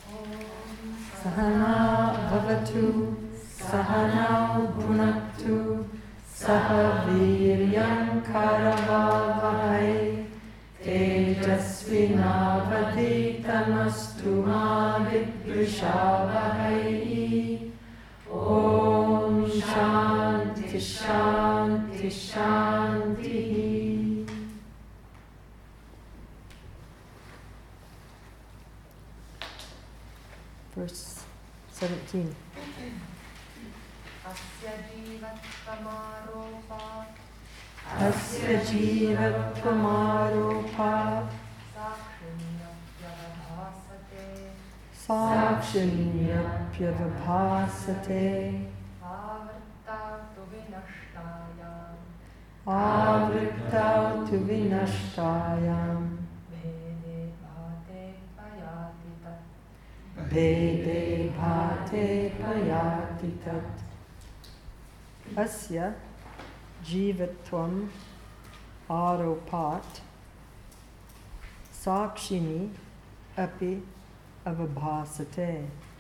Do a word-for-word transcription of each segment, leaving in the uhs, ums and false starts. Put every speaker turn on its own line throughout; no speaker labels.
Sahana bhavatu, Sahanau bhunaktu, Saha viryam karavavahai, Tejasvinavaditamastu ma vidvishavahai. Om Shanti Shanti Shanti. Verse seventeen.
Asya jivatvamaropa,
Asya jivatvamaropa, sakshinyapyavabhasate,
avrtautu vinashtayam,
avrtautu vinashtayam,
vede bhate payati tat.
Vede bhate payati tat. Asya jivatvam aropat sakshini api avabhasate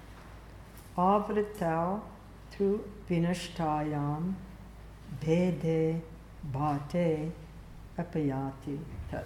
avritau tu vinashtayam bhede bhate apayati tat.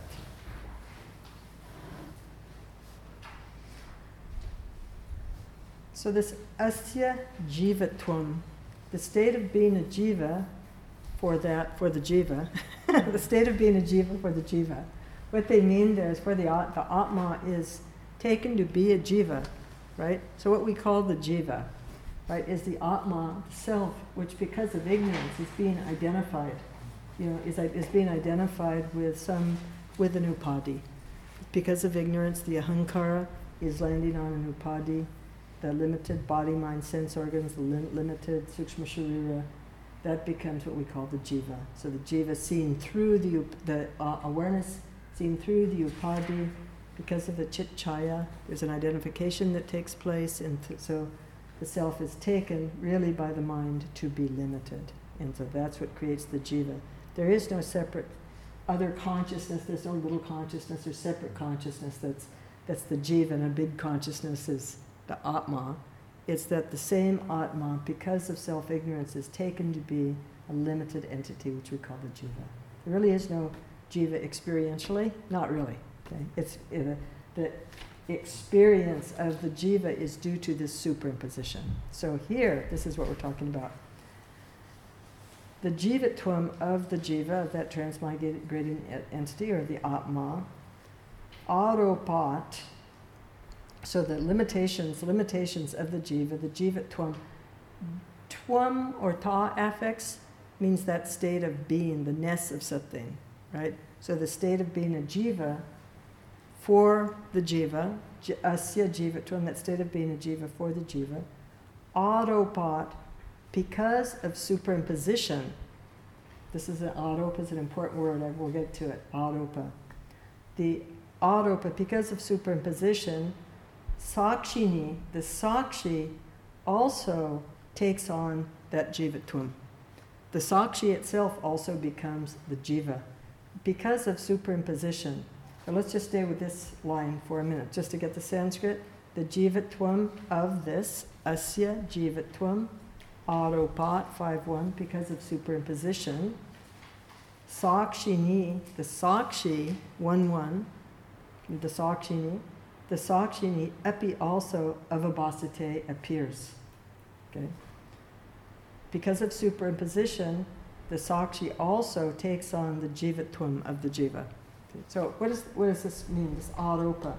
So this asya jivatvam, the state of being a jiva for that, for the jiva, the state of being a jiva for the jiva. What they mean there is where the, the atma is taken to be a jiva, right? So what we call the jiva, right, is the atma, the self, which because of ignorance is being identified, you know, is, is being identified with some, with an upadi. Because of ignorance, the ahankara is landing on an upadi. The limited body, mind, sense organs, the lim- limited sukshma sharira, that becomes what we call the jiva. So the jiva seen through the up- the uh, awareness, seen through the upadi, because of the chit chaya, there's an identification that takes place, and th- so the self is taken really by the mind to be limited, and so that's what creates the jiva. There is no separate other consciousness. There's no little consciousness or separate consciousness. That's that's the jiva, and a big consciousness is the atma. It's that the same atma, because of self-ignorance, is taken to be a limited entity, which we call the jiva. There really is no jiva experientially, not really. Okay, it's it, the experience of the jiva is due to this superimposition. So here, this is what we're talking about. The jivatvam of the jiva, of that transmigrating entity, or the atma, aropat. So the limitations, limitations of the jiva, the jivatvam, twam or ta affix means that state of being, the ness of something, right? So the state of being a jiva for the jiva, asya jivatvam, that state of being a jiva for the jiva, aropat, because of superimposition. This is an aropa, is an important word, I will get to it, aropa. The aropa, because of superimposition, sakshini, the sakshi, also takes on that jivatvam. The sakshi itself also becomes the jiva because of superimposition. Now let's just stay with this line for a minute, just to get the Sanskrit. The jivatvam of this, asya jivatvam, aropat, five one, because of superimposition. Sakshini, the sakshi, one one, the sakshini, the sakshini epi also avabhasate appears. Okay? Because of superimposition, the sakshi also takes on the jivatvam of the jiva. Okay. So what, is, what does this mean, this aropa?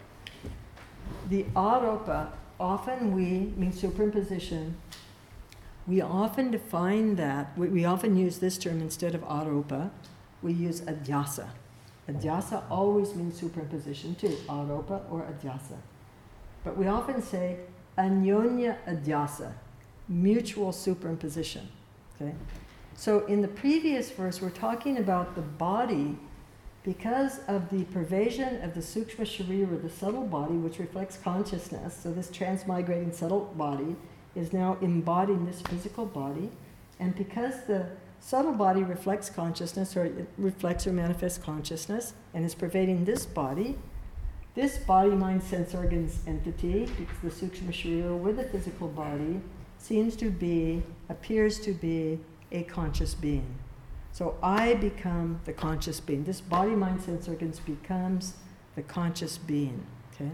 The aropa, often we, means superimposition, we often define that, we, we often use this term instead of aropa, we use adhyasa. Adhyasa always means superimposition too, aropa or adhyasa. But we often say anyonya adhyasa, mutual superimposition. Okay? So in the previous verse, we're talking about the body, because of the pervasion of the sukshma sharira, the subtle body, which reflects consciousness. So this transmigrating subtle body is now embodying this physical body, and because the subtle body reflects consciousness, or it reflects or manifests consciousness, and is pervading this body, this body, mind, sense organs entity, because the Sukshma Sharira with the physical body, seems to be, appears to be a conscious being. So I become the conscious being. This body, mind, sense organs becomes the conscious being. Okay?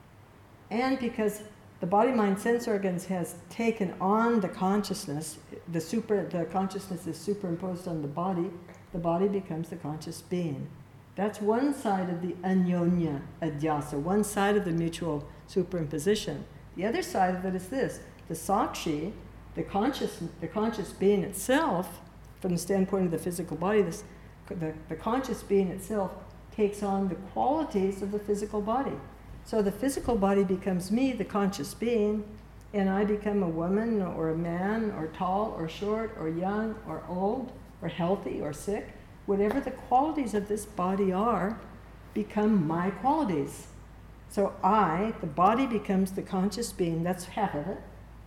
And because the body, mind, sense organs has taken on the consciousness, the super, the consciousness is superimposed on the body, the body becomes the conscious being. That's one side of the anyonya adhyasa, one side of the mutual superimposition. The other side of it is this: the sakshi, the conscious, the conscious being itself, from the standpoint of the physical body, this, the, the conscious being itself takes on the qualities of the physical body. So the physical body becomes me, the conscious being, and I become a woman or a man or tall or short or young or old or healthy or sick. Whatever the qualities of this body are, become my qualities. So I, the body becomes the conscious being, that's half of it,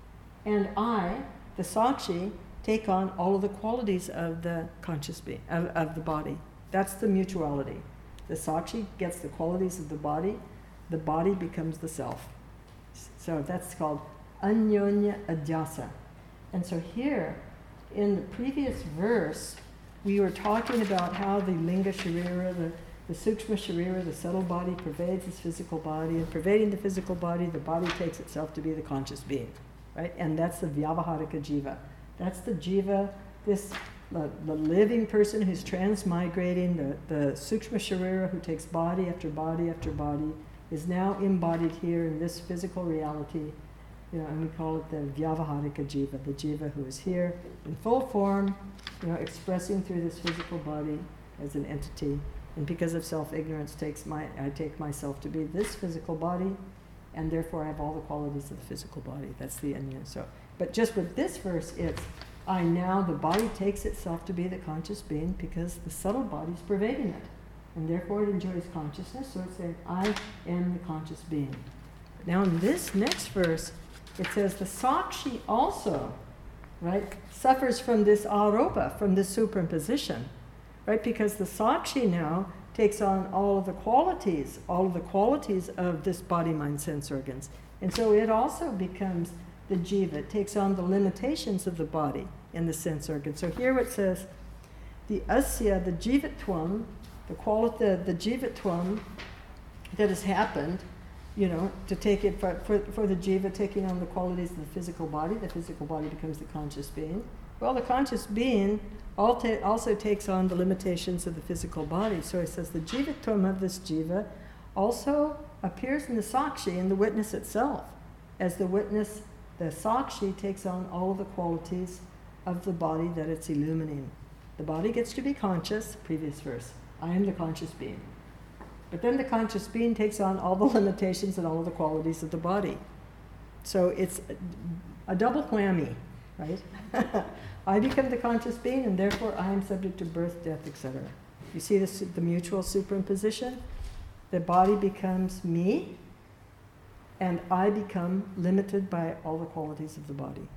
and I, the sakshi, take on all of the qualities of the conscious being, of, of the body. That's the mutuality. The sakshi gets the qualities of the body, the body becomes the self. So that's called anyonya adhyasa. And so here, in the previous verse, we were talking about how the linga sharira, the, the sukshma sharira, the subtle body, pervades this physical body, and pervading the physical body, the body takes itself to be the conscious being, right? And that's the vyavaharika jiva. That's the jiva, this the, the living person who's transmigrating, the, the sukshma sharira who takes body after body after body, is now embodied here in this physical reality, you know, and we call it the vyavaharika jiva, the jiva who is here in full form, you know, expressing through this physical body as an entity. And because of self-ignorance, takes my I take myself to be this physical body, and therefore I have all the qualities of the physical body. That's the anya. So, but just with this verse, it's I now, the body takes itself to be the conscious being because the subtle body is pervading it. And therefore it enjoys consciousness, so it's saying, I am the conscious being. Now in this next verse, it says the sakshi also, right, suffers from this aropa, from this superimposition, right? Because the sakshi now takes on all of the qualities, all of the qualities of this body, mind, sense organs. And so it also becomes the jiva. It takes on the limitations of the body and the sense organs. So here it says, the asya, the jivatvam, the quality, the, the jivatvam that has happened, you know, to take it for, for, for the jiva taking on the qualities of the physical body, the physical body becomes the conscious being. Well, the conscious being also takes on the limitations of the physical body. So it says the jivatvam of this jiva also appears in the sakshi, in the witness itself. As the witness, the sakshi takes on all of the qualities of the body that it's illuminating. The body gets to be conscious, previous verse. I am the conscious being. But then the conscious being takes on all the limitations and all of the qualities of the body. So it's a, a double whammy, right? I become the conscious being, and therefore I am subject to birth, death, et cetera. You see this, the mutual superimposition? The body becomes me, and I become limited by all the qualities of the body.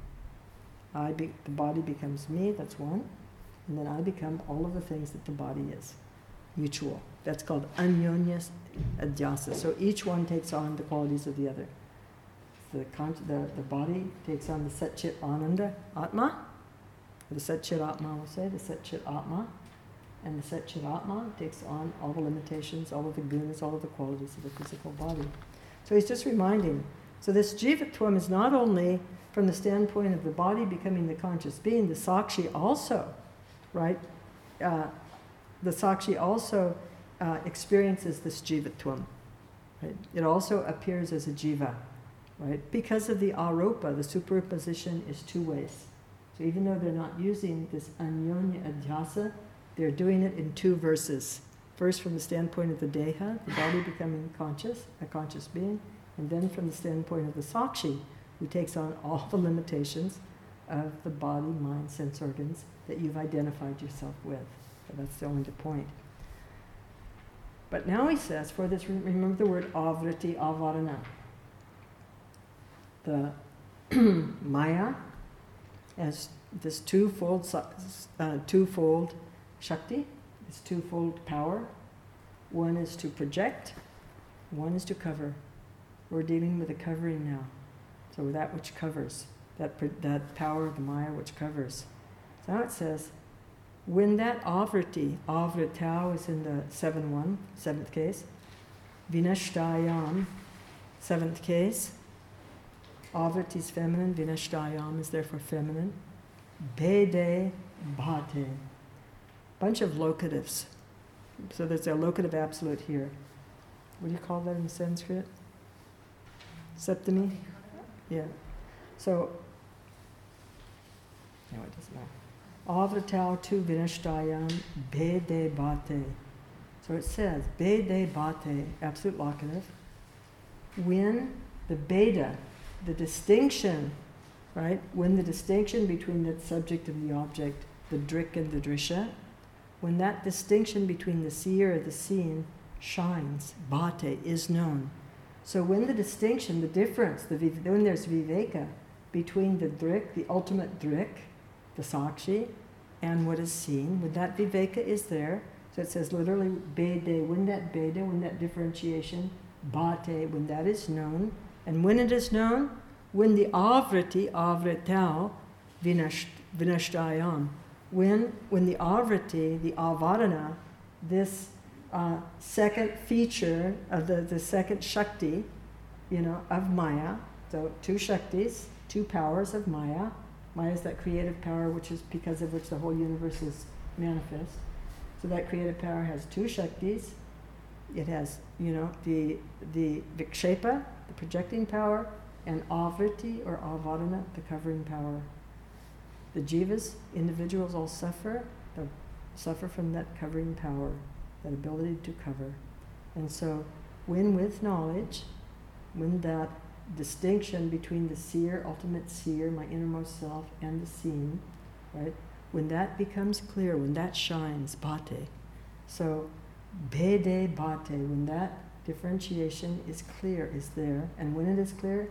I be, the body becomes me, that's one, and then I become all of the things that the body is. Mutual. That's called anyonya adhyasa. So each one takes on the qualities of the other. The, con- the, the body takes on the Satchit Ananda Atma, the Satchit Atma will say, the Satchit Atma, and the Satchit Atma takes on all the limitations, all of the gunas, all of the qualities of the physical body. So he's just reminding. So this jivatvam is not only from the standpoint of the body becoming the conscious being, the sakshi also, right? Uh, the sakshi also uh, experiences this jivatvam, right? It also appears as a jiva, right? Because of the aropa, the superimposition is two ways. So even though they're not using this anyonya adhyasa, they're doing it in two verses. First from the standpoint of the deha, the body becoming conscious, a conscious being, and then from the standpoint of the sakshi, who takes on all the limitations of the body, mind, sense organs that you've identified yourself with. So that's the only point. But now he says, for this, remember the word avriti, avarana. The maya as this twofold, uh, twofold shakti, this twofold power. One is to project, One is to cover. We're dealing with a covering now. So that which covers, that, that power of the Maya which covers. So now it says, when that avriti, avritau is in the seven one, seventh case, vinashtayam, seventh case, avriti is feminine, vinashtayam is therefore feminine, bede bhate, bunch of locatives. So there's a locative absolute here. What do you call that in Sanskrit? Septimi? Yeah. So, no, it doesn't matter. Avritau tu vinashtayam bede bhate. So it says, bede bhate, absolute locative. When the beta, the distinction, right? When the distinction between the subject and the object, the drik and the drisha, when that distinction between the seer and the seen shines, bhate, is known. So when the distinction, the difference, the when there's viveka between the drik, the ultimate drik, the sakshi, and what is seen, when that viveka is there, so it says literally bede, when that bede, when that differentiation, bhate, when that is known, and when it is known, when the avriti, avritau, vinasht, vinashtayam, when when the avriti, the avarana, this uh, second feature of the, the second shakti, you know, of Maya, so two shaktis, two powers of Maya. Maya is that creative power which is because of which the whole universe is manifest. So that creative power has two shaktis. It has, you know, the the vikshepa, the projecting power, and avriti or avarana, the covering power. The jivas, individuals, all suffer, they suffer from that covering power, that ability to cover. And so when with knowledge, when that distinction between the seer, ultimate seer, my innermost self, and the seen, right? When that becomes clear, when that shines, bhate. So, bede bhate, when that differentiation is clear, is there, and when it is clear,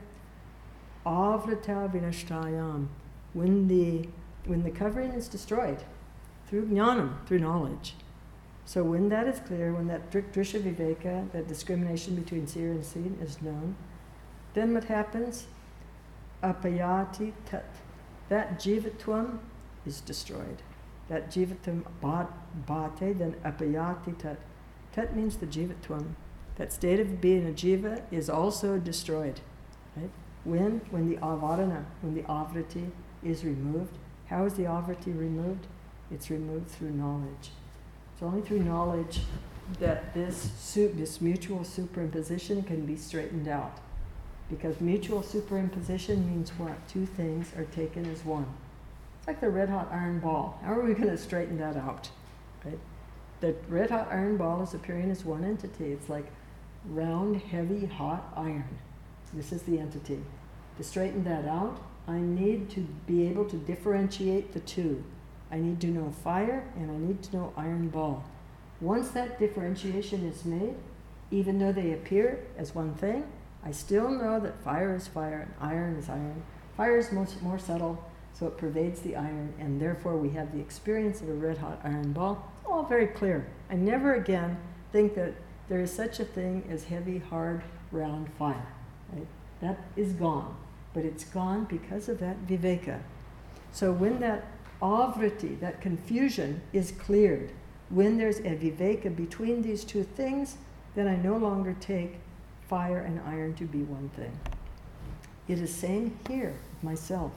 avrita vinashtayam, when the when the covering is destroyed through jnanam, through knowledge. So when that is clear, when that drik drisha viveka, that discrimination between seer and seen is known, then what happens? Apayati tat. That jivatvam is destroyed. That jivatvam bhate, then apayati tat. Tat means the jivatvam. That state of being a jiva is also destroyed. Right? When? When the avarana, when the avriti is removed. How is the avriti removed? It's removed through knowledge. It's only through knowledge that this su- this mutual superimposition can be straightened out. Because mutual superimposition means what? Two things are taken as one. It's like the red hot iron ball. How are we going to straighten that out? Right? The red hot iron ball is appearing as one entity. It's like round, heavy, hot iron. This is the entity. To straighten that out, I need to be able to differentiate the two. I need to know fire and I need to know iron ball. Once that differentiation is made, even though they appear as one thing, I still know that fire is fire and iron is iron. Fire is more, more subtle, so it pervades the iron, and therefore we have the experience of a red-hot iron ball. It's all very clear. I never again think that there is such a thing as heavy, hard, round fire. Right? That is gone, but it's gone because of that viveka. So when that avriti, that confusion, is cleared, when there's a viveka between these two things, then I no longer take fire and iron to be one thing. It is same here with myself.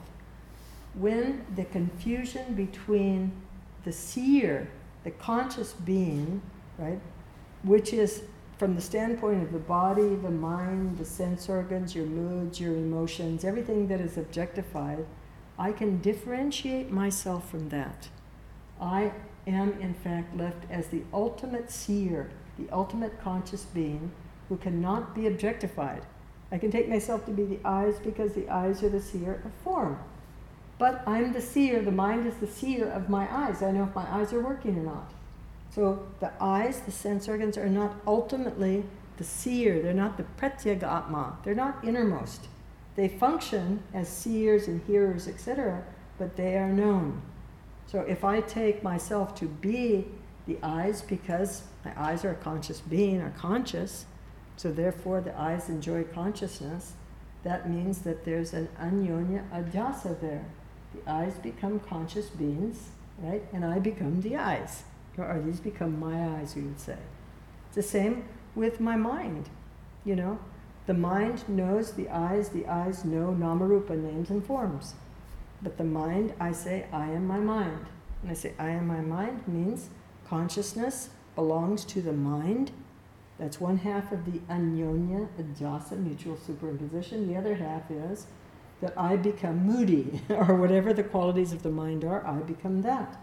When the confusion between the seer, the conscious being, right, which is from the standpoint of the body, the mind, the sense organs, your moods, your emotions, everything that is objectified, I can differentiate myself from that. I am in fact left as the ultimate seer, the ultimate conscious being, who cannot be objectified. I can take myself to be the eyes because the eyes are the seer of form. But I'm the seer, the mind is the seer of my eyes. I know if my eyes are working or not. So the eyes, the sense organs, are not ultimately the seer. They're not the pratyaga atma. They're not innermost. They function as seers and hearers, et cetera, but they are known. So if I take myself to be the eyes because my eyes are a conscious being, are conscious, So therefore the eyes enjoy consciousness. That means that there's an anyonya adhyasa there. The eyes become conscious beings, right? And I become the eyes. Or these become my eyes, we would say. It's the same with my mind, you know. The mind knows the eyes, the eyes know namarupa, names and forms. But the mind, I say, I am my mind. And I say, I am my mind means consciousness belongs to the mind. That's one half of the anyonya adhyasa, mutual superimposition. The other half is that I become moody, or whatever the qualities of the mind are, I become that.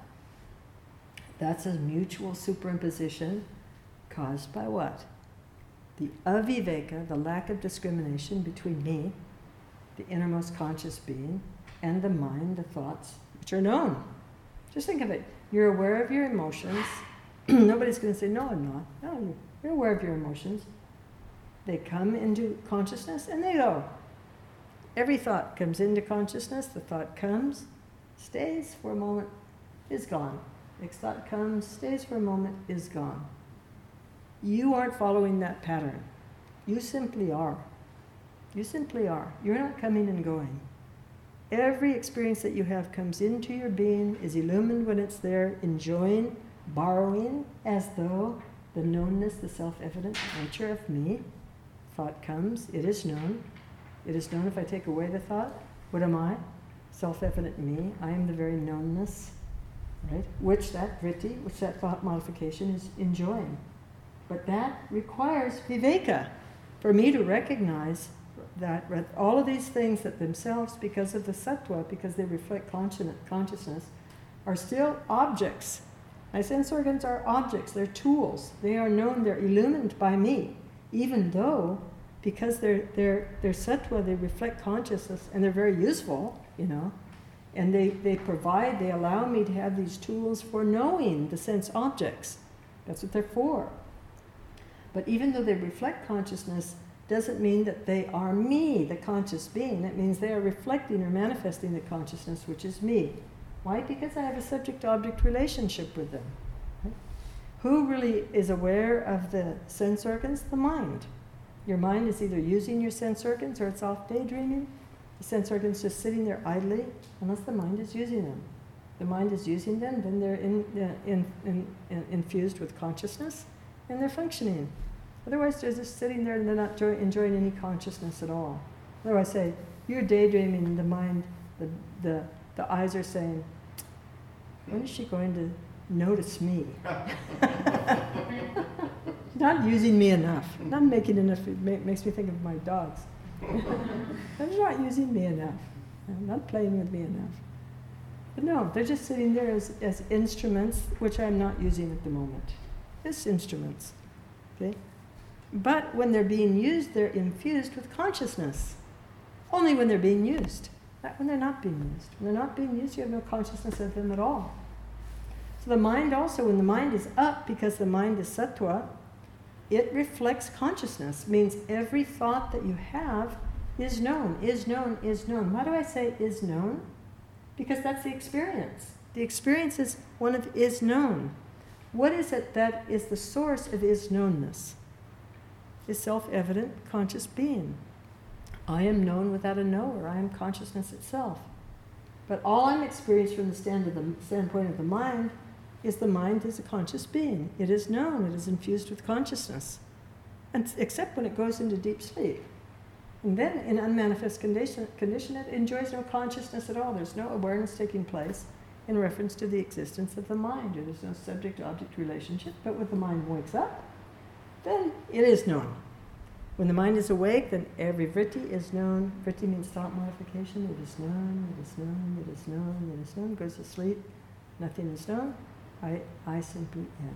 That's a mutual superimposition caused by what? The aviveka, the lack of discrimination between me, the innermost conscious being, and the mind, the thoughts, which are known. Just think of it. You're aware of your emotions. Nobody's going to say, no, I'm not. No, you're aware of your emotions. They come into consciousness and they go. Every thought comes into consciousness. The thought comes, stays for a moment, is gone. Next thought comes, stays for a moment, is gone. You aren't following that pattern. You simply are. You simply are. You're not coming and going. Every experience that you have comes into your being, is illumined when it's there, enjoying, borrowing, as though the knownness, the self-evident nature of me. Thought comes, it is known. It is known if I take away the thought. What am I? Self-evident me. I am the very knownness, right? Which that vritti, which that thought modification is enjoying. But that requires viveka, for me to recognize that all of these things that themselves, because of the sattva, because they reflect consciousness, are still objects. My sense organs are objects, they're tools. They are known, they're illumined by me, even though, because they're, they're, they're sattva, they reflect consciousness, and they're very useful, you know, and they, they provide, they allow me to have these tools for knowing the sense objects. That's what they're for. But even though they reflect consciousness, doesn't mean that they are me, the conscious being. It means they are reflecting or manifesting the consciousness, which is me. Why? Because I have a subject-object relationship with them. Right? Who really is aware of the sense organs? The mind. Your mind is either using your sense organs or it's off daydreaming. The sense organs just sitting there idly, unless the mind is using them. The mind is using them, then they're in, uh, in, in, in, infused with consciousness, and they're functioning. Otherwise, they're just sitting there and they're not joy, enjoying any consciousness at all. Otherwise, say, you're daydreaming, the mind, the, the, the eyes are saying, when is she going to notice me? Not using me enough. Not making enough, it ma- makes me think of my dogs. They're not using me enough. Not playing with me enough. But no, they're just sitting there as, as instruments, which I'm not using at the moment. Just instruments. Okay? But when they're being used, they're infused with consciousness. Only when they're being used. Not when they're not being used. When they're not being used, you have no consciousness of them at all. So the mind also, when the mind is up, because the mind is sattva, it reflects consciousness. Means every thought that you have is known, is known, is known. Why do I say is known? Because that's the experience. The experience is one of is known. What is it that is the source of is knownness? Is self-evident conscious being. I am known without a knower. I am consciousness itself. But all I'm experiencing from the stand of the standpoint of the mind is the mind is a conscious being. It is known. It is infused with consciousness. And except when it goes into deep sleep. And then in unmanifest condition, condition, it enjoys no consciousness at all. There's no awareness taking place in reference to the existence of the mind. There's no subject-object relationship. But when the mind wakes up, then it is known. When the mind is awake, then every vritti is known. Vritti means thought modification. It is known, it is known, it is known, it is known. Goes to sleep, nothing is known. I, I simply am.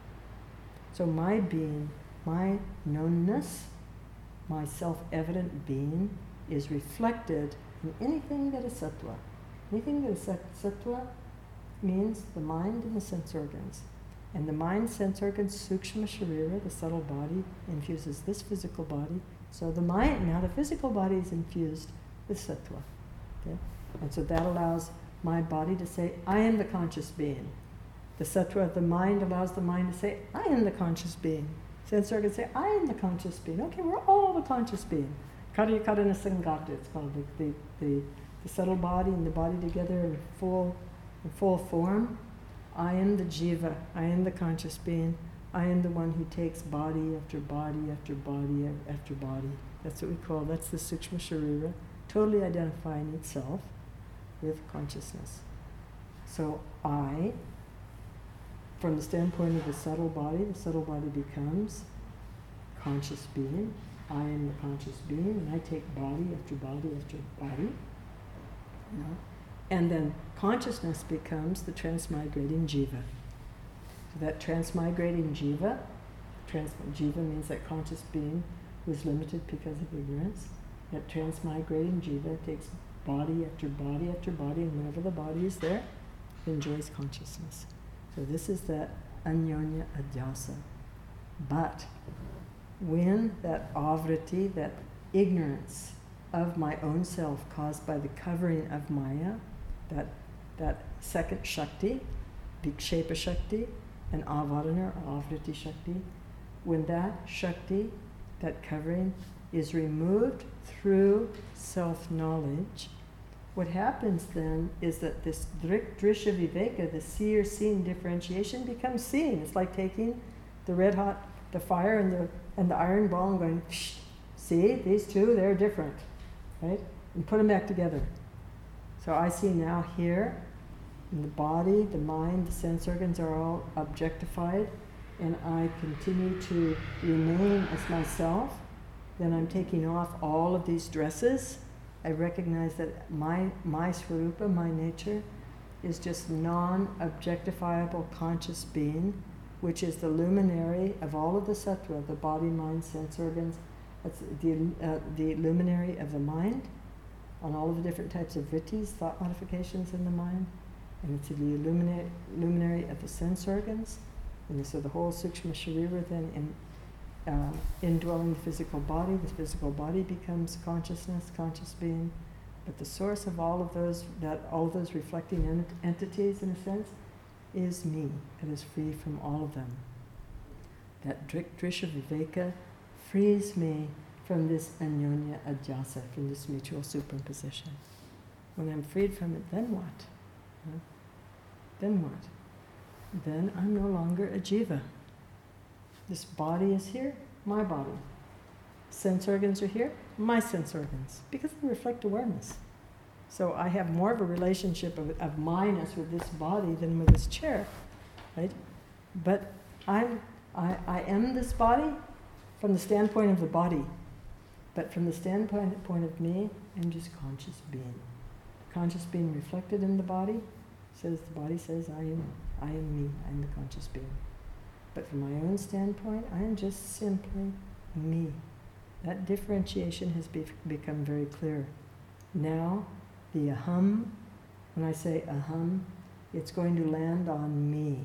So my being, my knownness, my self-evident being is reflected in anything that is sattva. Anything that is sattva means the mind and the sense organs. And the mind, sense organs, sukshma sharira, the subtle body, infuses this physical body. So the mind, now the physical body is infused with sattva. Okay? And so that allows my body to say, I am the conscious being. The sattva of the mind allows the mind to say, I am the conscious being. Sense organs say, I am the conscious being. Okay, we're all the conscious being. Karya Karana Sangata, it's called the, the, the, the subtle body and the body together in full, in full form. I am the jiva. I am the conscious being. I am the one who takes body after body after body after body. That's what we call, that's the Sukshma Sharira, totally identifying itself with consciousness. So I, from the standpoint of the subtle body, the subtle body becomes conscious being. I am the conscious being, and I take body after body after body. You know? And then consciousness becomes the transmigrating jiva. So that transmigrating jiva, trans, jiva means that conscious being who is limited because of ignorance. That transmigrating jiva takes body after body after body, and whenever the body is there, enjoys consciousness. So this is that anyonya adhyasa. But when that avriti, that ignorance of my own self caused by the covering of Maya, that that second Shakti, Vikshepa Shakti, and Avarana or Avriti Shakti, when that Shakti, that covering, is removed through self-knowledge, what happens then is that this drik, drisha viveka, the seer seeing differentiation, becomes seeing. It's like taking the red hot, the fire and the and the iron ball and going, Shh, see, these two, they're different, right? And put them back together. So I see now here, in the body, the mind, the sense organs are all objectified, and I continue to remain as myself. Then I'm taking off all of these dresses. I recognize that my my swarupa, my nature, is just non-objectifiable conscious being, which is the luminary of all of the sattva, the body, mind, sense organs. That's the, uh, the luminary of the mind on all of the different types of vrittis, thought modifications in the mind. And it's the luminary, luminary of the sense organs. And so the whole Sukshma Sharira then in, uh, indwelling the physical body, the physical body becomes consciousness, conscious being. But the source of all of those, that all of those reflecting ent- entities in a sense, is me. It is free from all of them. That drik, drisha viveka frees me from this anyonya adhyasa, from this mutual superimposition. When I'm freed from it, then what? Huh? Then what? Then I'm no longer a jiva. This body is here, my body. Sense organs are here, my sense organs, because they reflect awareness. So I have more of a relationship of, of minus with this body than with this chair, right? But I'm, I, I am this body from the standpoint of the body. But from the standpoint point of me, I'm just conscious being. Conscious being reflected in the body, says the body says, I am, I am me, I am the conscious being. But from my own standpoint, I am just simply me. That differentiation has be, become very clear. Now, the aham, when I say aham, it's going to land on me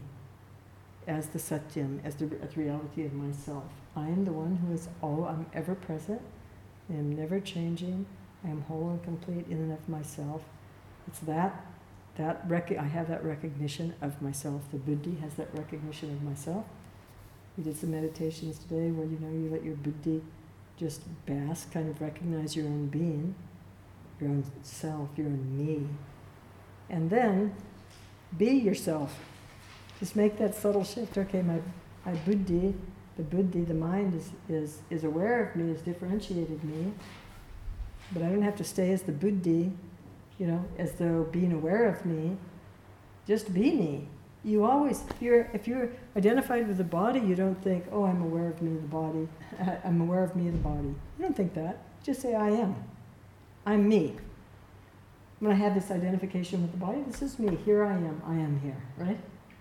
as the satyam, as the, as the reality of myself. I am the one who is all, I'm ever present, I am never changing, I am whole and complete in and of myself. It's that, that rec- I have that recognition of myself. The buddhi has that recognition of myself. We did some meditations today where, you know, you let your buddhi just bask, kind of recognize your own being, your own self, your own me. And then be yourself. Just make that subtle shift. Okay, my, my buddhi, the buddhi, the mind is, is, is aware of me, has differentiated me, but I don't have to stay as the buddhi, you know, as though being aware of me. Just be me. You always, if you're, if you're identified with the body, you don't think, oh, I'm aware of me, the body. I'm aware of me, the body. You don't think that. Just say, I am. I'm me. When I have this identification with the body, this is me. Here I am. I am here, right?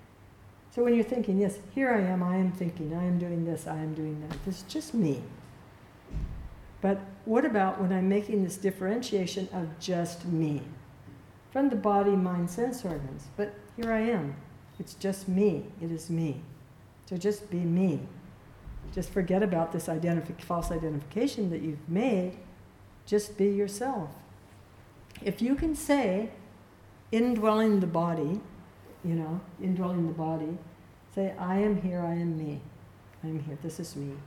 So when you're thinking, yes, here I am, I am thinking, I am doing this, I am doing that. This is just me. But what about when I'm making this differentiation of just me? From the body, mind, sense organs. But here I am. It's just me. It is me. So just be me. Just forget about this identif- false identification that you've made. Just be yourself. If you can say, indwelling the body, you know, indwelling the body, say, I am here, I am me. I'm here. This is me.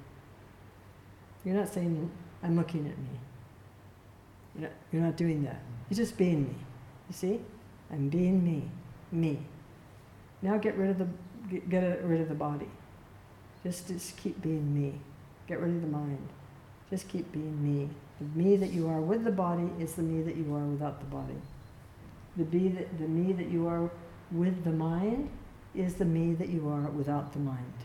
You're not saying, I'm looking at me. You're not, you're not doing that. You're just being me. You see? I'm being me. Me. Now get rid of the get, get rid of the body. Just, just keep being me. Get rid of the mind. Just keep being me. The me that you are with the body is the me that you are without the body. The, be that, the me that you are with the mind is the me that you are without the mind.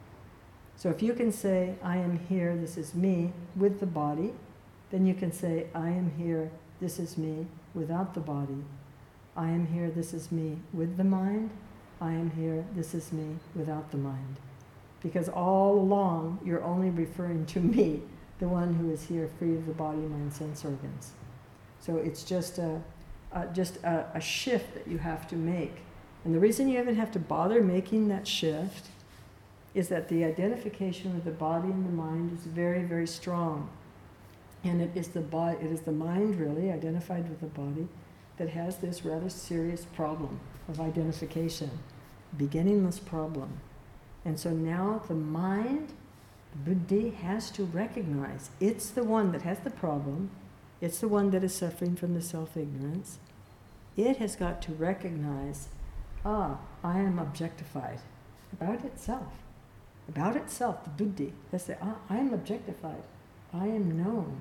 So if you can say, I am here, this is me, with the body, then you can say, I am here, this is me, without the body. I am here, this is me, with the mind. I am here, this is me, without the mind. Because all along, you're only referring to me, the one who is here free of the body, mind, sense organs. So it's just a, a just a, a shift that you have to make. And the reason you even have to bother making that shift is that the identification with the body and the mind is very, very strong. And it is the body, it is the mind really, identified with the body, that has this rather serious problem of identification, beginningless problem. And so now the mind, the buddhi, has to recognize it's the one that has the problem, it's the one that is suffering from the self-ignorance. It has got to recognize, ah, I am objectified about itself. About itself, the buddhi has to say, ah, I am objectified, I am known.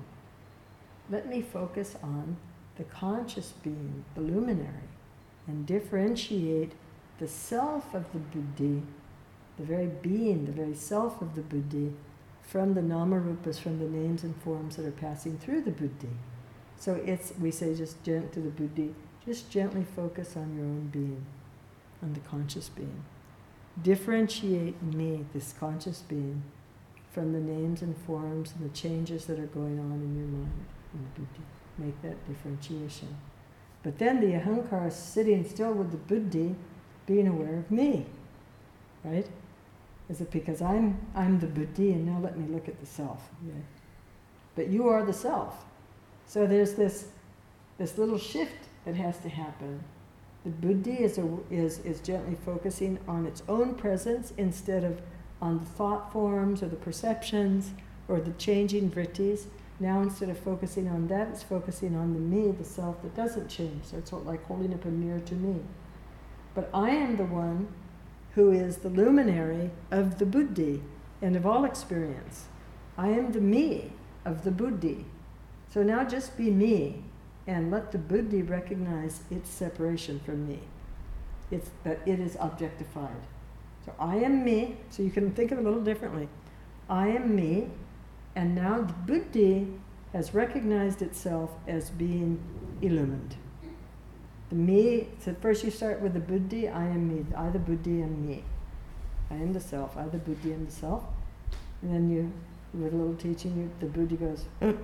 Let me focus on the conscious being, the luminary, and differentiate the self of the buddhi, the very being, the very self of the buddhi, from the nama-rupas, from the names and forms that are passing through the buddhi. So it's, we say just gent to the buddhi, just gently focus on your own being, on the conscious being. Differentiate me, this conscious being, from the names and forms and the changes that are going on in your mind, in the buddhi. Make that differentiation. But then the ahankara sitting still with the buddhi, being aware of me, right? Is it because I'm I'm the buddhi and now let me look at the self? Yeah. But you are the self. So there's this this little shift that has to happen. The buddhi is, a, is, is gently focusing on its own presence instead of on the thought forms or the perceptions or the changing vrittis. Now instead of focusing on that, it's focusing on the me, the self that doesn't change. So it's sort of like holding up a mirror to me. But I am the one who is the luminary of the buddhi and of all experience. I am the me of the buddhi. So now just be me and let the buddhi recognize its separation from me. It's that it is objectified. So I am me, so you can think of it a little differently. I am me, and now the buddhi has recognized itself as being illumined. The me, so first you start with the buddhi, I am me, I the buddhi am me. I am the self, I the buddhi am the self. And then you, with a little teaching, you, the buddhi goes, "Ugh.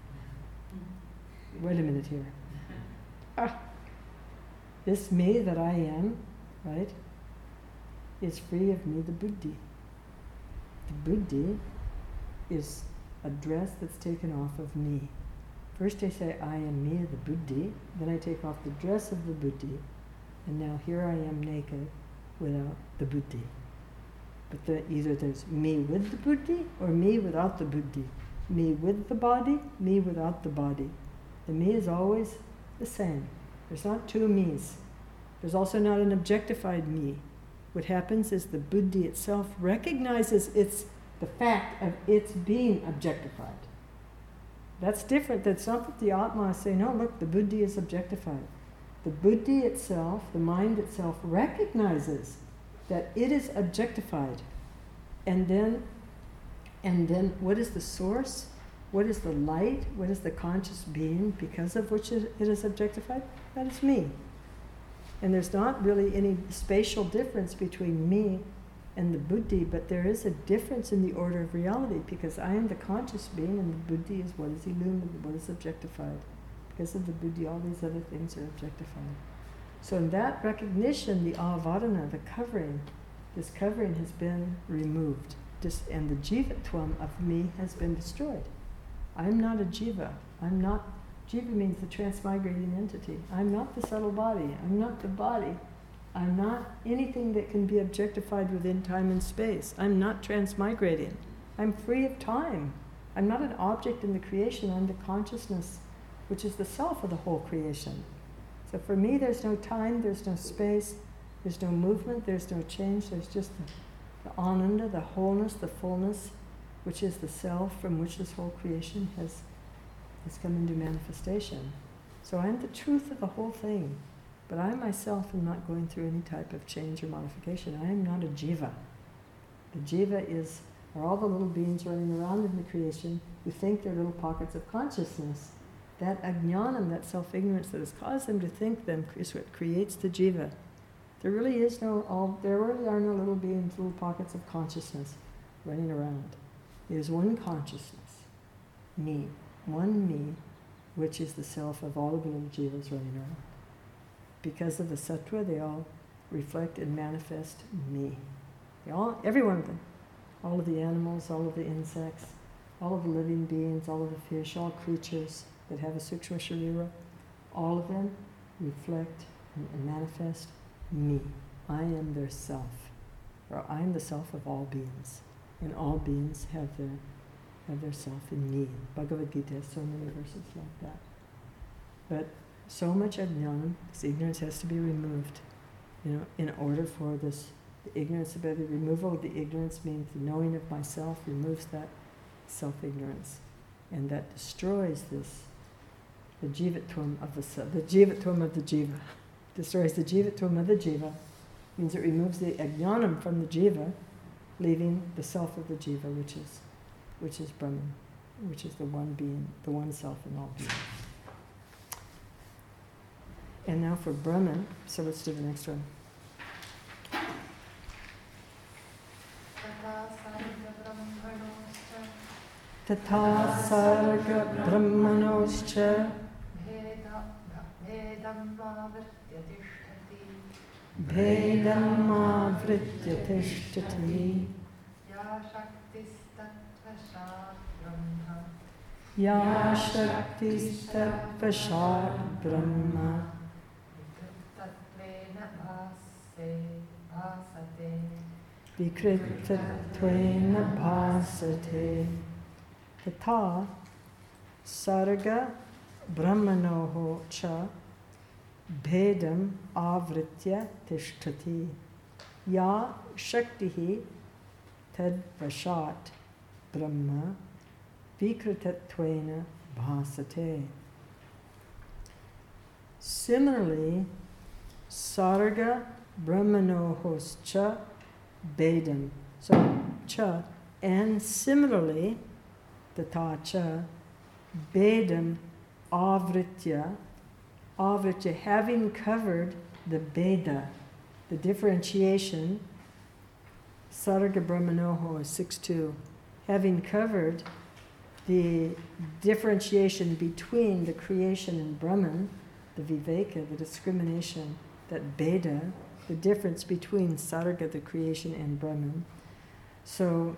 Wait a minute here. Ah, this me that I am, right, is free of me, the buddhi. The buddhi is a dress that's taken off of me. First I say, I am me, the buddhi, then I take off the dress of the buddhi, and now here I am naked without the buddhi. But the, either there's me with the buddhi or me without the buddhi. Me with the body, me without the body. The me is always the same. There's not two me's. There's also not an objectified me. What happens is the buddhi itself recognizes its the fact of its being objectified. That's different. That's not that the Atma is saying, no, look, the buddhi is objectified. The buddhi itself, the mind itself, recognizes that it is objectified. And then, and then what is the source? What is the light? What is the conscious being because of which it, it is objectified? That is me. And there's not really any spatial difference between me and the buddhi, but there is a difference in the order of reality because I am the conscious being and the buddhi is what is illumined, what is objectified. Because of the buddhi, all these other things are objectified. So in that recognition, the avadana, the covering, this covering has been removed. Dis- and the jivatvam of me has been destroyed. I'm not a jiva. I'm not, jiva means the transmigrating entity. I'm not the subtle body. I'm not the body. I'm not anything that can be objectified within time and space. I'm not transmigrating. I'm free of time. I'm not an object in the creation. I'm the consciousness, which is the self of the whole creation. So for me, there's no time, there's no space, there's no movement, there's no change. There's just the, the ananda, the wholeness, the fullness, which is the self from which this whole creation has, has come into manifestation. So I'm the truth of the whole thing. But I myself am not going through any type of change or modification. I am not a jiva. The jiva is, are all the little beings running around in the creation who think they're little pockets of consciousness. That ajnanam, that self-ignorance that has caused them to think them, is what creates the jiva. There really is no, all, there really are no little beings, little pockets of consciousness running around. It is one consciousness, me, one me, which is the self of all of the little jivas running around. Because of the sattva, they all reflect and manifest me. They all, every one of them, all of the animals, all of the insects, all of the living beings, all of the fish, all creatures that have a sukshma sharira, all of them reflect and, and manifest me. I am their self, or I am the self of all beings, and all beings have their have their self in me. Bhagavad Gita has so many verses like that. But so much ajnanam, this ignorance has to be removed. You know, in order for this the ignorance to be the removal of the ignorance means the knowing of myself removes that self-ignorance, and that destroys this the jivatvam of the self, the jivatvam of the jiva, destroys the jivatvam of the jiva, means it removes the ajnanam from the jiva, leaving the self of the jiva, which is which is Brahman, which is the one being, the one self in all beings. And now for Brahman, so let's do the next one. Tata sarga brahmanoscha bhedam avritya tishtati ya shaktistatvashat brahma vikritattvena bhasate tata sarga brahmanoho cha bhedam avritya tishtati ya shaktihi tadvashat brahma vikritattvena bhasate. Similarly, sarga brahmanohoscha bedam. So, cha, and similarly, tata cha, bedam avritya, avritya, having covered the beda, the differentiation, sarga brahmanoho is six two, having covered the differentiation between the creation and Brahman, the viveka, the discrimination, that beda, the difference between sarga, the creation, and Brahman. So,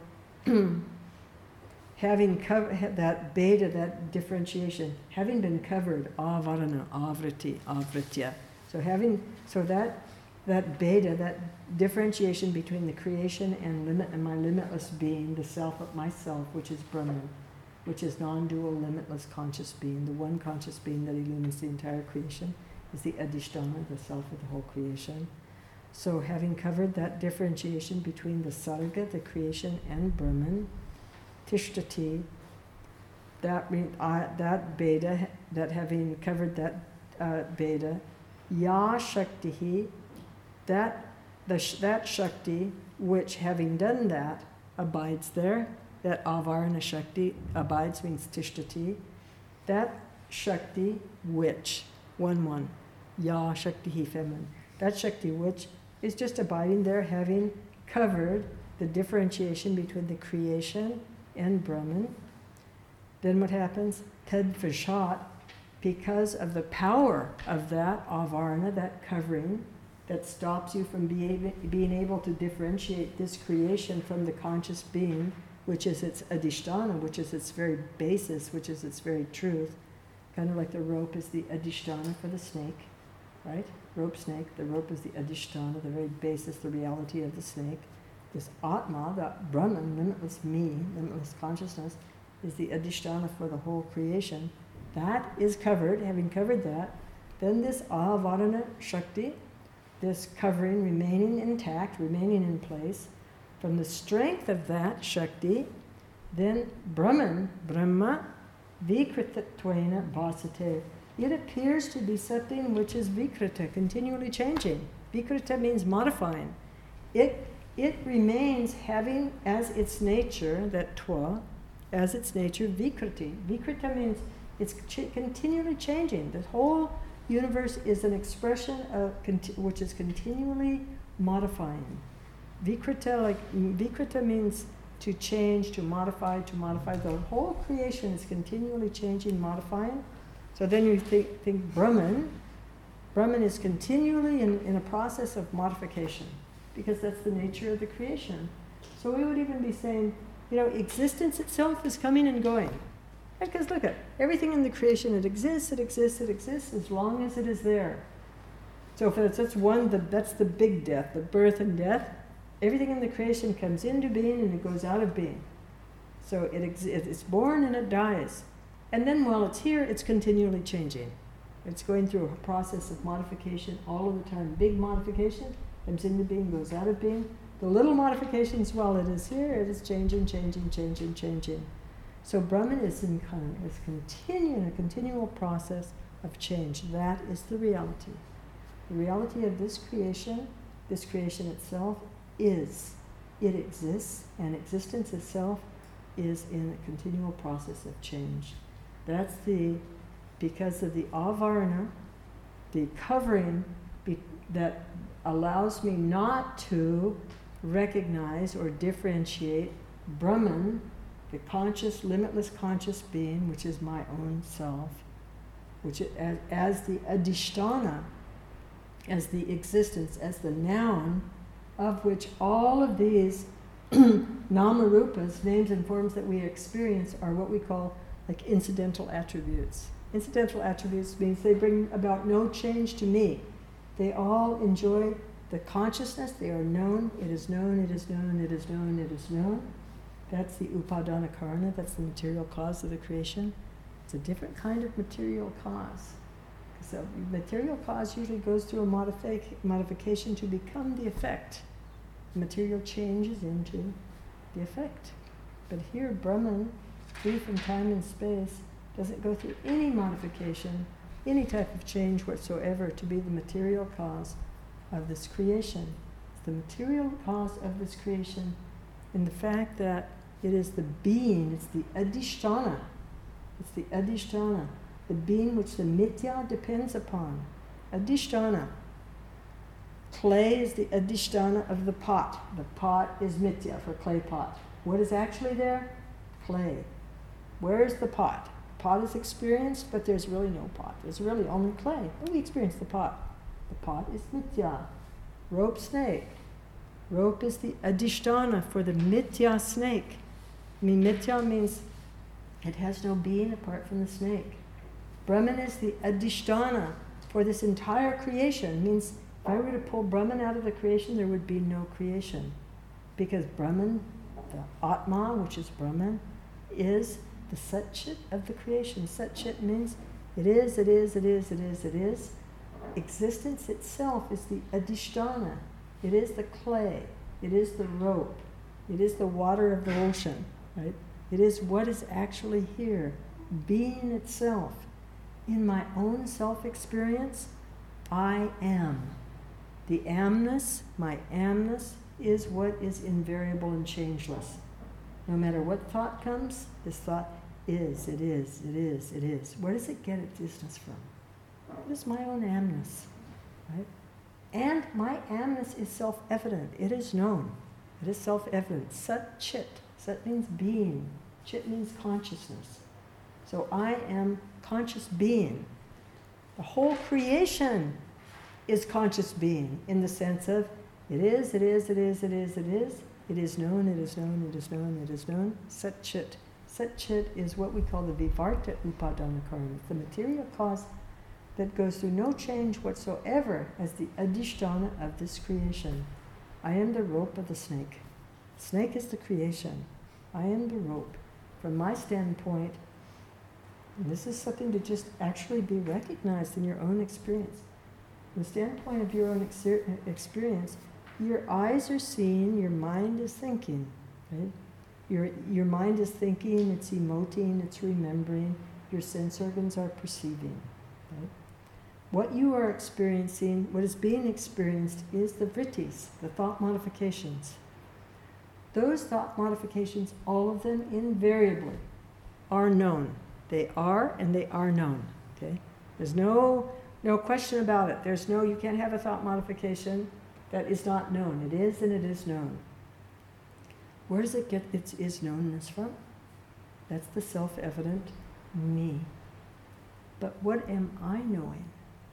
having covered that beda, that differentiation, having been covered, avarana, avriti, avritya. So having, so that that beda, that differentiation between the creation and limit and my limitless being, the self of myself, which is Brahman, which is non-dual, limitless conscious being, the one conscious being that illumines the entire creation, is the adhisthana, the self of the whole creation. So having covered that differentiation between the sarga, the creation, and Brahman, tishtati, that re, uh, that beda, that having covered that uh, beda, ya shaktihi, that the sh- that shakti, which having done that abides there, that avarana shakti abides means tishtati, that shakti which, one one, ya shaktihi feminine, that shakti which is just abiding there, having covered the differentiation between the creation and Brahman. Then what happens? Tadvashat, because of the power of that avarana, that covering, that stops you from being, being able to differentiate this creation from the conscious being, which is its adhisthana, which is its very basis, which is its very truth. Kind of like the rope is the adhisthana for the snake. right? Rope snake, the rope is the adhisthana, the very basis, the reality of the snake. This Atma, the Brahman, limitless me, limitless consciousness, is the adhisthana for the whole creation. That is covered. Having covered that, then this Avarana Shakti, this covering remaining intact, remaining in place, from the strength of that Shakti, then Brahman, Brahma, Vikritattvena Bhasate. It appears to be something which is Vikrita, continually changing. Vikrita means modifying. It, it remains having as its nature, that Twa, as its nature, Vikriti. Vikrita means it's ch- continually changing. The whole universe is an expression of conti- which is continually modifying. Vikrita, like Vikrita means to change, to modify, to modify. The whole creation is continually changing, modifying. So then you think, think Brahman. Brahman is continually in, in a process of modification because that's the nature of the creation. So we would even be saying, you know, existence itself is coming and going. Because look at everything in the creation, it exists, it exists, it exists as long as it is there. So if it's, that's one, the, that's the big death, the birth and death. Everything in the creation comes into being and it goes out of being. So it ex- it's born and it dies. And then while it's here, it's continually changing. It's going through a process of modification all of the time. Big modification comes into being, goes out of being. The little modifications, while it is here, it is changing, changing, changing, changing. So Brahman is in kind is continuing a continual process of change. That is the reality. The reality of this creation, this creation itself, is. It exists, and existence itself is in a continual process of change. That's the, because of the avarana, the covering be, that allows me not to recognize or differentiate Brahman, the conscious, limitless conscious being, which is my own self, which is, as, as the adhisthana, as the existence, as the noun, of which all of these namarupas, names and forms that we experience, are what we call like incidental attributes. Incidental attributes means they bring about no change to me. They all enjoy the consciousness, they are known, it is known, it is known, it is known, it is known. That's the upadana karana, that's the material cause of the creation. It's a different kind of material cause. So material cause usually goes through a modifi- modification to become the effect. Material changes into the effect. But here Brahman, free from time and space, doesn't go through any modification, any type of change whatsoever to be the material cause of this creation. It's the material cause of this creation in the fact that it is the being, it's the adhisthana, it's the adhisthana, the being which the mithya depends upon. Adhisthana. Clay is the adhisthana of the pot. The pot is mithya for clay pot. What is actually there? Clay. Where is the pot? Pot is experienced, but there's really no pot. There's really only clay. We experience the pot. The pot is mithya. Rope snake. Rope is the adhisthana for the mithya snake. I mean, mithya means it has no being apart from the snake. Brahman is the adhisthana for this entire creation. It means if I were to pull Brahman out of the creation, there would be no creation. Because Brahman, the Atma, which is Brahman, is the Satchit of the creation. Satchit means it is, it is, it is, it is, it is. Existence itself is the adhisthana. It is the clay. It is the rope. It is the water of the ocean, right? It is what is actually here, being itself. In my own self-experience, I am. The amness, my amness, is what is invariable and changeless. No matter what thought comes, this thought is, it is, it is, it is. Where does it get its existence from? It is my own amness, right? And my amness is self-evident. It is known. It is self-evident. Sat chit. Sat means being. Chit means consciousness. So I am conscious being. The whole creation is conscious being in the sense of it is, it is, it is, it is, it is. It is known, it is known, it is known, it is known. Sat chit. Sat chit is what we call the vivarta upadana karana. The material cause that goes through no change whatsoever as the adhisthana of this creation. I am the rope of the snake. Snake is the creation. I am the rope. From my standpoint, and this is something to just actually be recognized in your own experience. From the standpoint of your own exer- experience, your eyes are seeing, your mind is thinking, right? Your, your mind is thinking, it's emoting, it's remembering, your sense organs are perceiving, right? What you are experiencing, what is being experienced is the vrittis, the thought modifications. Those thought modifications, all of them invariably, are known. They are and they are known, okay? There's no, no question about it. There's no, you can't have a thought modification that is not known. It is and it is known. Where does it get its is knownness from? That's the self-evident me. But what am I knowing?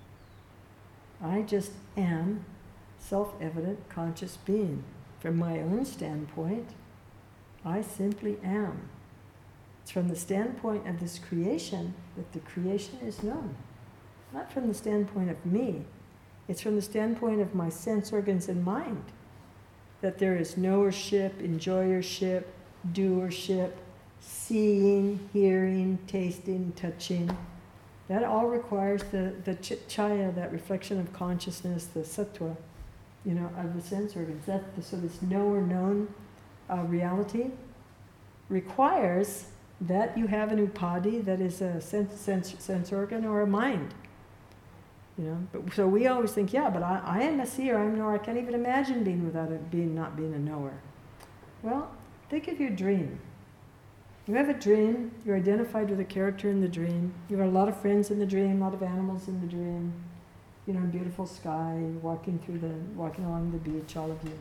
I just am self-evident conscious being. From my own standpoint, I simply am. It's from the standpoint of this creation that the creation is known. Not from the standpoint of me. It's from the standpoint of my sense organs and mind that there is knowership, enjoyership, doership, seeing, hearing, tasting, touching. That all requires the, the ch- chaya, that reflection of consciousness, the sattva, you know, of the sense organs. That, the, so this knower known uh, reality requires that you have an upadi that is a sense, sense, sense organ or a mind. You know, but so we always think, yeah, but I, I am a seer, I'm a knower, I can't even imagine being without it, being not being a knower. Well, think of your dream. You have a dream, you're identified with a character in the dream, you have a lot of friends in the dream, a lot of animals in the dream, you know, a beautiful sky, walking through the, walking along the beach, all of you.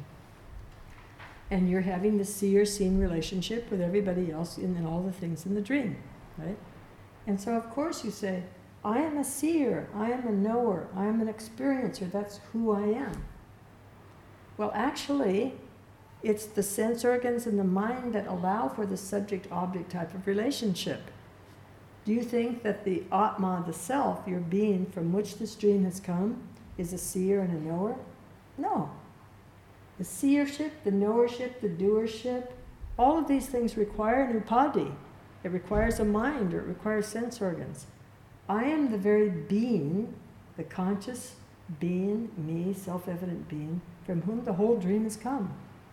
And you're having the seer-seen relationship with everybody else in, in all the things in the dream, right? And so of course you say, I am a seer, I am a knower, I am an experiencer, that's who I am. Well, actually, it's the sense organs and the mind that allow for the subject-object type of relationship. Do you think that the Atma, the self, your being from which this dream has come, is a seer and a knower? No. The seership, the knowership, the doership, all of these things require an upadi. It requires a mind, or it requires sense organs. I am the very being, the conscious being, me, self-evident being, from whom the whole dream has come.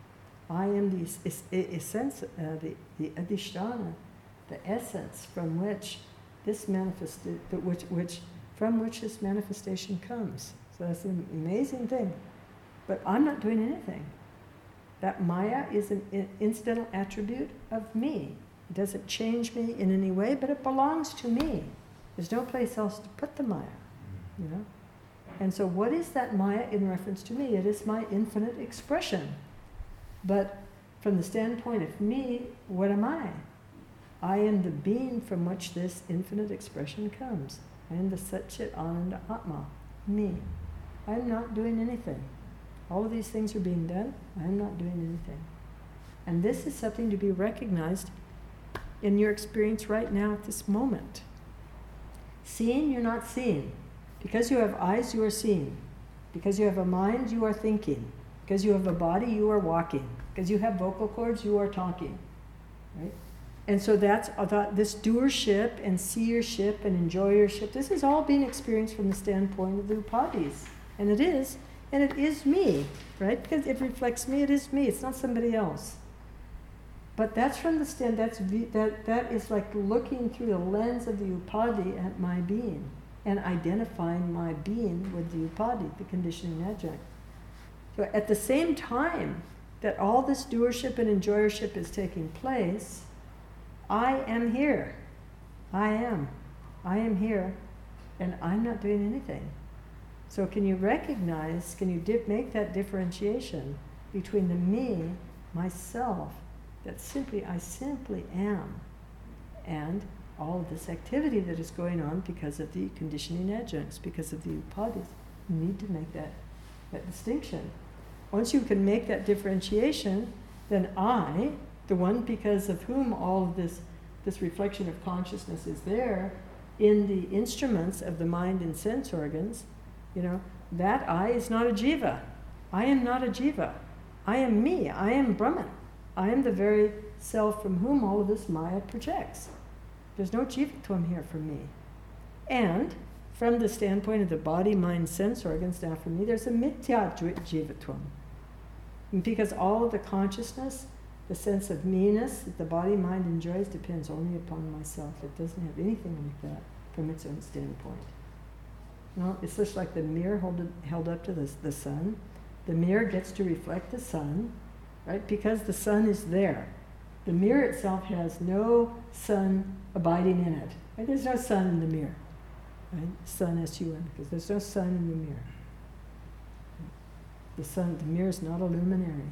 I am the essence, uh, the, the adhisthana, the essence from which this manifested, which, which, from which this manifestation comes. So that's an amazing thing. But I'm not doing anything. That Maya is an in- incidental attribute of me. It doesn't change me in any way, but it belongs to me. There's no place else to put the Maya, you know? And so what is that Maya in reference to me? It is my infinite expression. But from the standpoint of me, what am I? I am the being from which this infinite expression comes. I am the Satchit Ananda Atma, me. I am not doing anything. All of these things are being done, I am not doing anything. And this is something to be recognized in your experience right now at this moment. Seeing, you're not seeing. Because you have eyes, you are seeing. Because you have a mind, you are thinking. Because you have a body, you are walking. Because you have vocal cords, you are talking. Right? And so that's about this doership and seership and enjoyership. This is all being experienced from the standpoint of the upadis. And it is. And it is me, right? Because it reflects me, it is me. It's not somebody else. But that's from the stand, that's that that is like looking through the lens of the upadi at my being and identifying my being with the upadi, the conditioning adjunct. So at the same time that all this doership and enjoyership is taking place, I am here. I am. I am here, and I'm not doing anything. So can you recognize, can you dip, make that differentiation between the me, myself, that simply, I simply am, and all of this activity that is going on because of the conditioning adjuncts, because of the upadis. You need to make that, that distinction. Once you can make that differentiation, then I, the one because of whom all of this, this reflection of consciousness is there, in the instruments of the mind and sense organs, you know, that I is not a jiva. I am not a jiva. I am me. I am Brahman. I am the very self from whom all of this Maya projects. There's no jivatvam here for me. And from the standpoint of the body, mind, sense organs, now for me, there's a mithya jivatvam. Because all of the consciousness, the sense of me-ness that the body, mind enjoys depends only upon myself. It doesn't have anything like that from its own standpoint. No, it's just like the mirror hold, held up to the, the sun. The mirror gets to reflect the sun, right? Because the sun is there. The mirror itself has no sun abiding in it. Right? There's no sun in the mirror. Right? Sun, S U N, because there's no sun in the mirror. The sun, the mirror is not a luminary.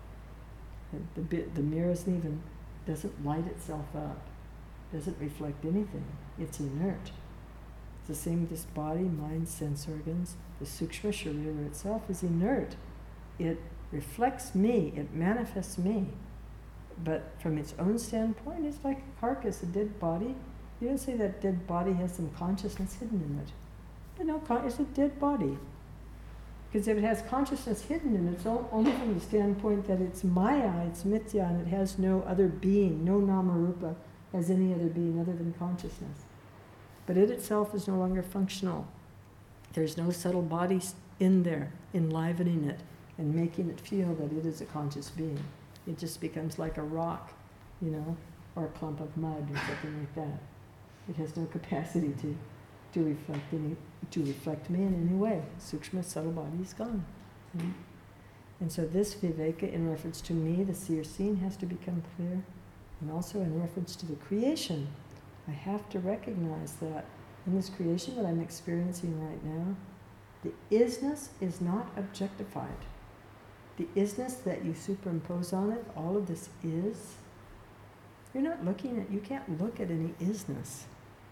The, the, the mirror isn't even, doesn't light itself up, doesn't reflect anything. It's inert. It's the same with this body, mind, sense organs. The sukshma sharira itself is inert. It reflects me, it manifests me. But from its own standpoint, it's like a carcass, a dead body. You don't say that dead body has some consciousness hidden in it. But no, it's a dead body. Because if it has consciousness hidden in it, it's only from the standpoint that it's maya, it's mithya, and it has no other being, no namarupa has any other being other than consciousness. But it itself is no longer functional. There's no subtle body in there, enlivening it and making it feel that it is a conscious being. It just becomes like a rock, you know, or a clump of mud or something like that. It has no capacity to to reflect any, to reflect me in any way. Sukshma, subtle body is gone. Mm-hmm. And so this viveka, in reference to me, the seer seen, has to become clear. And also in reference to the creation, I have to recognize that in this creation that I'm experiencing right now, the isness is not objectified. The isness that you superimpose on it, all of this is, you're not looking at, you can't look at any isness.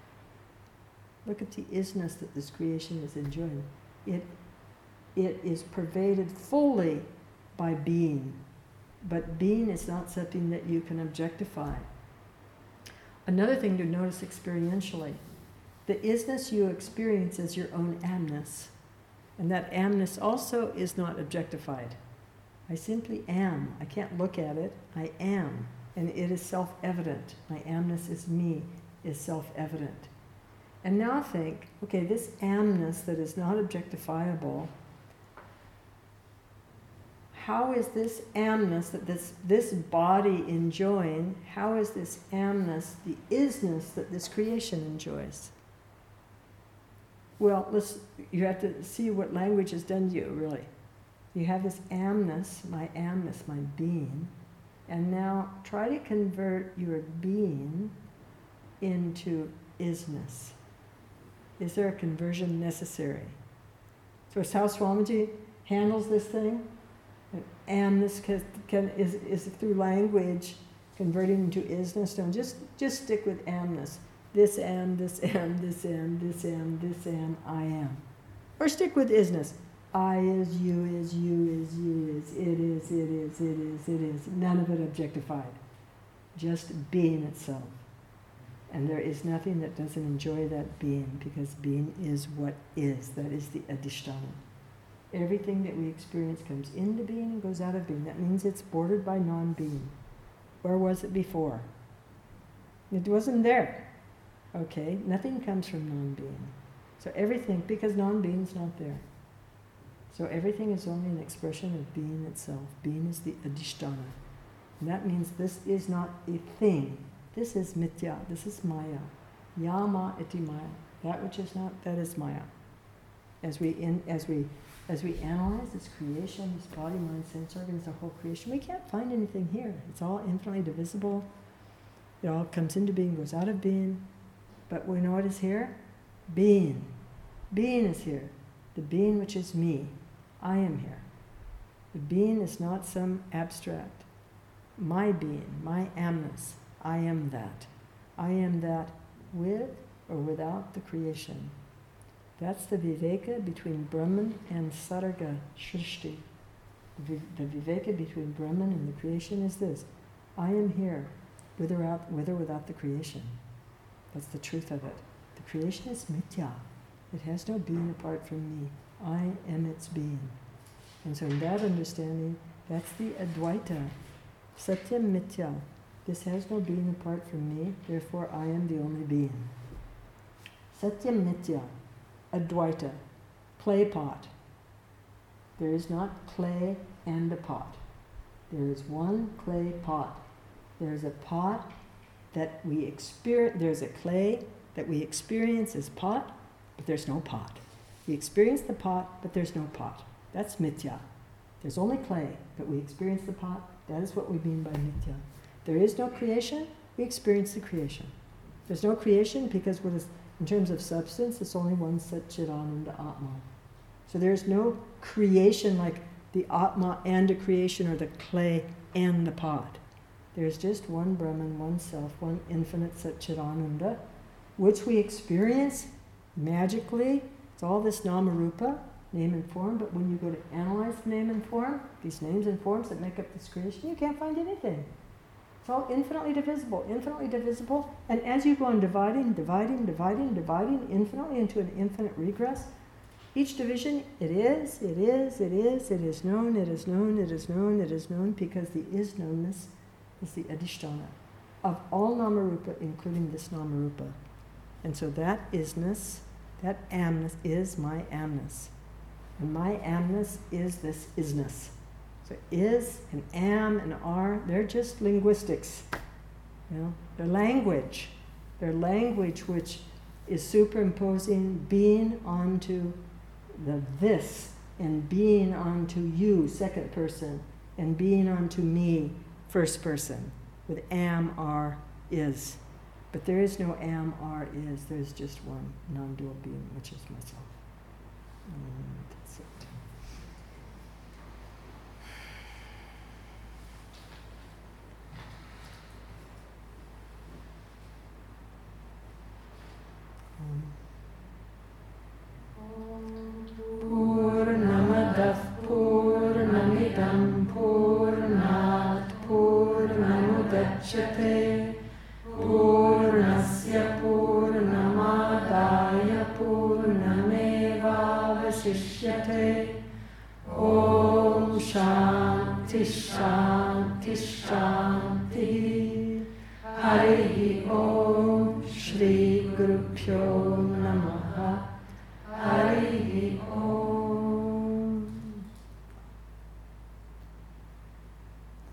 Look at the isness that this creation is enjoying. It, it is pervaded fully by being, but being is not something that you can objectify. Another thing to notice experientially, the isness you experience is your own amness, and that amness also is not objectified. I simply am. I can't look at it. I am, and it is self-evident. My amness is me, is self-evident. And now think, okay, this amness that is not objectifiable, how is this amness, that this, this body enjoying, how is this amness, the isness that this creation enjoys? Well, let's, you have to see what language has done to you, really. You have this amness, my amness, my being, and now try to convert your being into isness. Is there a conversion necessary? So as how Swamiji handles this thing, amness can, can, is, is through language converting into isness. Don't just, just stick with amness. This am, this am, this am, this am, this am, I am. Or stick with isness. I is, you is, you is, you is, it is, it is, it is, it is. None of it objectified. Just being itself. And there is nothing that doesn't enjoy that being, because being is what is. That is the adhisthana. Everything that we experience comes into being and goes out of being. That means it's bordered by non-being. Where was it before? It wasn't there. Okay, nothing comes from non-being. So everything, because non-being is not there. So everything is only an expression of being itself. Being is the adhisthana. And that means this is not a thing. This is mithya, this is maya. Yama iti maya. That which is not, that is maya. As we in, as we as we analyze this creation, this body, mind, sense organs, the whole creation, we can't find anything here. It's all infinitely divisible. It all comes into being, goes out of being. But we know what is here? Being. Being is here. The being which is me. I am here. The being is not some abstract. My being, my amness. I am that. I am that with or without the creation. That's the viveka between Brahman and Sarga, Shrishti. The, the viveka between Brahman and the creation is this. I am here with or, out, with or without the creation. That's the truth of it. The creation is mithya. It has no being apart from me. I am its being. And so in that understanding, that's the Advaita. Satyam mithya. This has no being apart from me, therefore I am the only being. Satyam mithya. Advaita. Clay pot. There is not clay and a pot. There is one clay pot. There is a pot that we experience, there's a clay that we experience as pot, but there's no pot. We experience the pot, but there's no pot. That's mithya. There's only clay, but we experience the pot. That is what we mean by mithya. There is no creation, we experience the creation. There's no creation because what is, in terms of substance, it's only one Satchidananda Atma. So there's no creation like the Atma and a creation, or the clay and the pot. There's just one Brahman, one self, one infinite Satchidananda, which we experience magically. It's all this Namarupa, name and form, but when you go to analyze the name and form, these names and forms that make up this creation, you can't find anything. It's all infinitely divisible, infinitely divisible, and as you go on dividing, dividing, dividing, dividing infinitely into an infinite regress, each division, it is, it is, it is, it is known, it is known, it is known, it is known, because the is-knownness is the adhisthana of all Namarupa, including this Namarupa. And so that isness, that amness is my amness. And my amness is this isness. So is and am and are, they're just linguistics. You know, they're language. They're language which is superimposing being onto the this, and being onto you, second person, and being onto me, first person, with am, are, is. But there is no am, are, is. There's just one non-dual being, which is myself. And that's it. Um. Purnamadav Purnamidam Purnat Purnamudachyate Purnasya Purnamadaya Purnamevavasishyate Om Shanti Shanti Shanti Harihi Om Shri Guru Pyo Namaha Harihi Om